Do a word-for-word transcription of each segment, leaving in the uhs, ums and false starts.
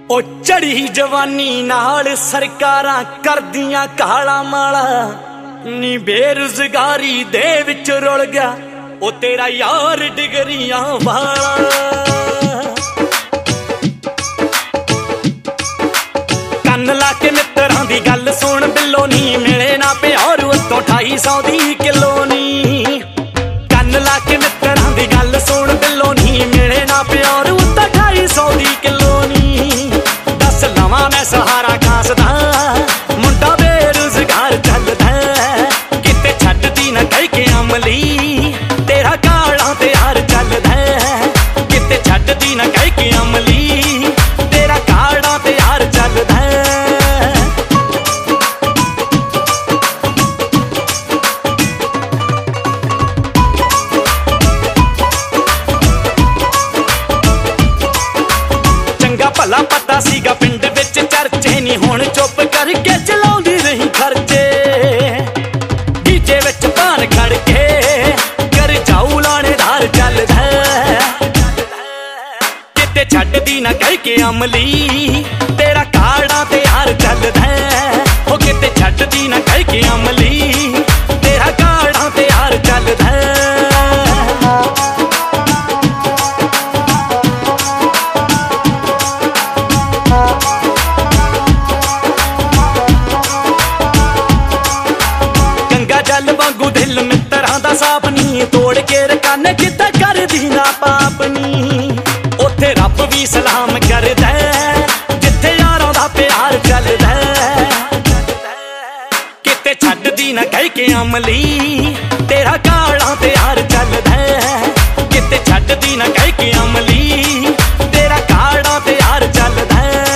ओ चढ़ी जवानी नाल सरकारां करदियां काला माला नी बेरोजगारी दे विच रुल गया ओ तेरा यार डिगरियां वाला। कन्न ला के मित्रां दी गल सुन बिल्लो नी मिले ना प्यार उत्तों ढाई सौ दी किलो नी। कन्न ला के मित्रां दी गल सुन बिल्लो नी मिले ना प्यार उत्तों ढाई सौ दी किलो नी। दस लवां मैं सहारा खासदा मुंडा बेरोजगार चलदा किते छड्डदी ना कह के अमली तेरा काला ते यार चलदा किते छड्डदी ना कह के अमली तेरा काला ते यार चलदा। भला पता सीगा पिंड विच चर्चे नी हुण चुप करके चलाउंदी रही खर्चे। डीजे विच पान खड़ के कर जाऊ लाणेदार चलदा किते छड्डदी ना कह के अमली तेरा काड़ा ते यार चलदा ओ किते छड्डदी ना कह के अमली तेरा काड़ा ते यार चलदा। जल वांगू दिल मित्रां दा साफ नी तोड़ के रकाने किते करदी ना पाप नी। उत्थे रब भी सलाम करदा जिथे यारां दा प्यार चलदा किते छड्डदी ना कह के अमली तेरा काला ते यार चलदा किते छड्डदी ना कह के अमली तेरा काला ते यार चलदा।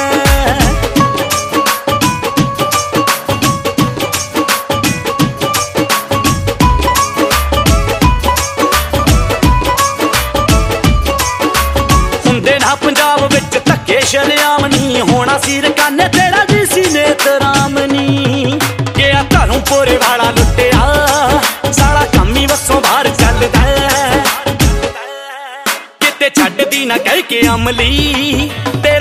पंजाब विच धक्के शरेआम नी होना सिर काने तेरा जी सी नेतराम नी। गया घरों पोरे वाला लुटिया साला कमी वसों बाहर चलदा किते छड्डदी ना कह के अमली।